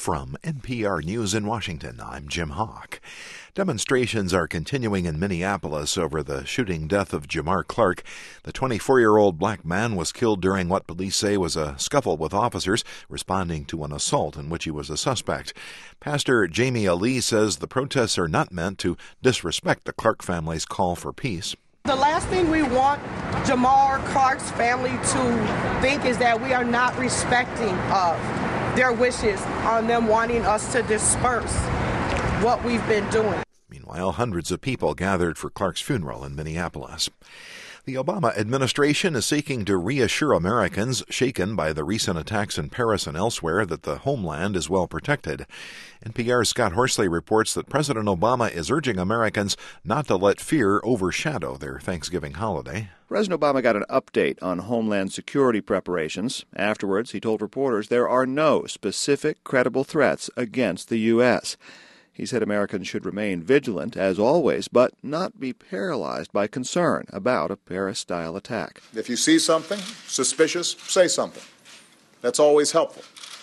From NPR News in Washington, I'm Jim Hawk. Demonstrations are continuing in Minneapolis over the shooting death of Jamar Clark. The 24-year-old black man was killed during what police say was a scuffle with officers responding to an assault in which he was a suspect. Pastor Jamie Ali says the protests are not meant to disrespect the Clark family's call for peace. The last thing we want Jamar Clark's family to think is that we are not respecting of their wishes on them wanting us to disperse what we've been doing. Meanwhile, hundreds of people gathered for Clark's funeral in Minneapolis. The Obama administration is seeking to reassure Americans shaken by the recent attacks in Paris and elsewhere that the homeland is well protected. NPR's Scott Horsley reports that President Obama is urging Americans not to let fear overshadow their Thanksgiving holiday. President Obama got an update on Homeland Security preparations. Afterwards, he told reporters there are no specific credible threats against the U.S. He said Americans should remain vigilant, as always, but not be paralyzed by concern about a Paris-style attack. If you see something suspicious, say something. That's always helpful.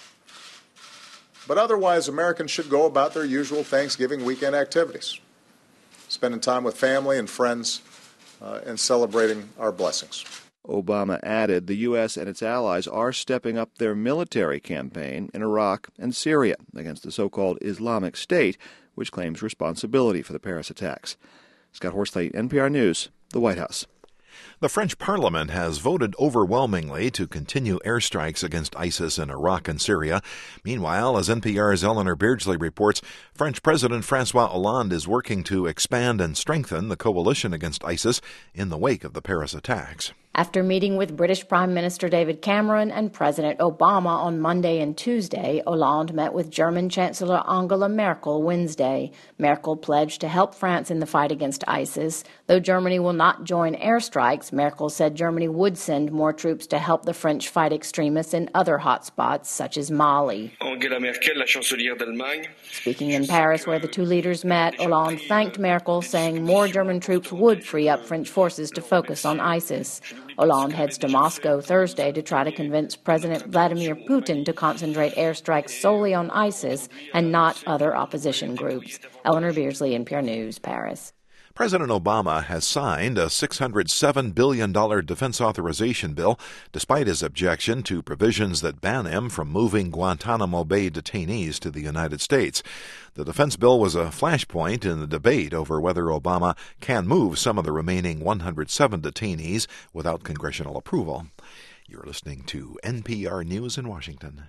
But otherwise, Americans should go about their usual Thanksgiving weekend activities, spending time with family and friends and celebrating our blessings. Obama added the U.S. and its allies are stepping up their military campaign in Iraq and Syria against the so-called Islamic State, which claims responsibility for the Paris attacks. Scott Horsley, NPR News, the White House. The French Parliament has voted overwhelmingly to continue airstrikes against ISIS in Iraq and Syria. Meanwhile, as NPR's Eleanor Beardsley reports, French President François Hollande is working to expand and strengthen the coalition against ISIS in the wake of the Paris attacks. After meeting with British Prime Minister David Cameron and President Obama on Monday and Tuesday, Hollande met with German Chancellor Angela Merkel Wednesday. Merkel pledged to help France in the fight against ISIS. Though Germany will not join airstrikes, Merkel said Germany would send more troops to help the French fight extremists in other hotspots, such as Mali. Angela Merkel, la chancelière d'Allemagne. Speaking in Paris, where the two leaders met, Hollande thanked Merkel, saying more German troops would free up French forces to focus on ISIS. Hollande heads to Moscow Thursday to try to convince President Vladimir Putin to concentrate airstrikes solely on ISIS and not other opposition groups. Eleanor Beardsley, NPR News, Paris. President Obama has signed a $607 billion defense authorization bill, despite his objection to provisions that ban him from moving Guantanamo Bay detainees to the United States. The defense bill was a flashpoint in the debate over whether Obama can move some of the remaining 107 detainees without congressional approval. You're listening to NPR News in Washington.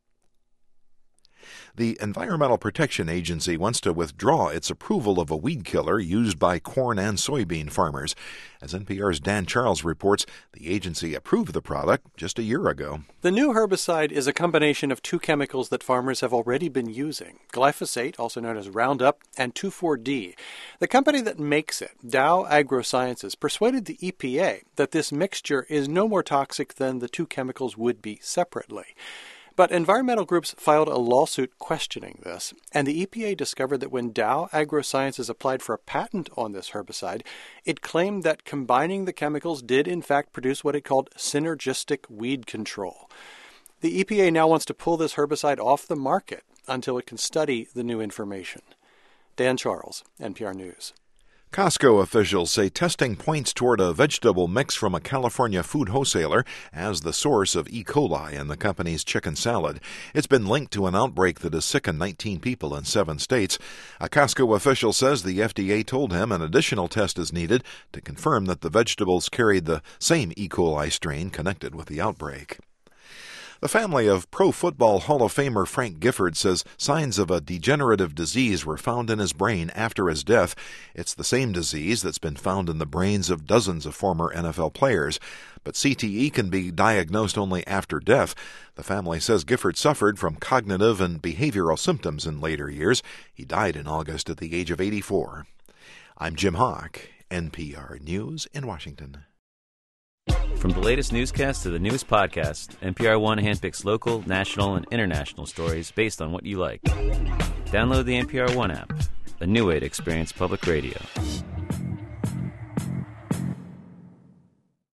The Environmental Protection Agency wants to withdraw its approval of a weed killer used by corn and soybean farmers. As NPR's Dan Charles reports, the agency approved the product just a year ago. The new herbicide is a combination of two chemicals that farmers have already been using, glyphosate, also known as Roundup, and 2,4-D. The company that makes it, Dow AgroSciences, persuaded the EPA that this mixture is no more toxic than the two chemicals would be separately. But environmental groups filed a lawsuit questioning this, and the EPA discovered that when Dow AgroSciences applied for a patent on this herbicide, it claimed that combining the chemicals did in fact produce what it called synergistic weed control. The EPA now wants to pull this herbicide off the market until it can study the new information. Dan Charles, NPR News. Costco officials say testing points toward a vegetable mix from a California food wholesaler as the source of E. coli in the company's chicken salad. It's been linked to an outbreak that has sickened 19 people in 7 states. A Costco official says the FDA told him an additional test is needed to confirm that the vegetables carried the same E. coli strain connected with the outbreak. The family of Pro Football Hall of Famer Frank Gifford says signs of a degenerative disease were found in his brain after his death. It's the same disease that's been found in the brains of dozens of former NFL players. But CTE can be diagnosed only after death. The family says Gifford suffered from cognitive and behavioral symptoms in later years. He died in August at the age of 84. I'm Jim Hawk, NPR News in Washington. From the latest newscast to the newest podcast, NPR One handpicks local, national, and international stories based on what you like. Download the NPR One app, a new way to experience public radio.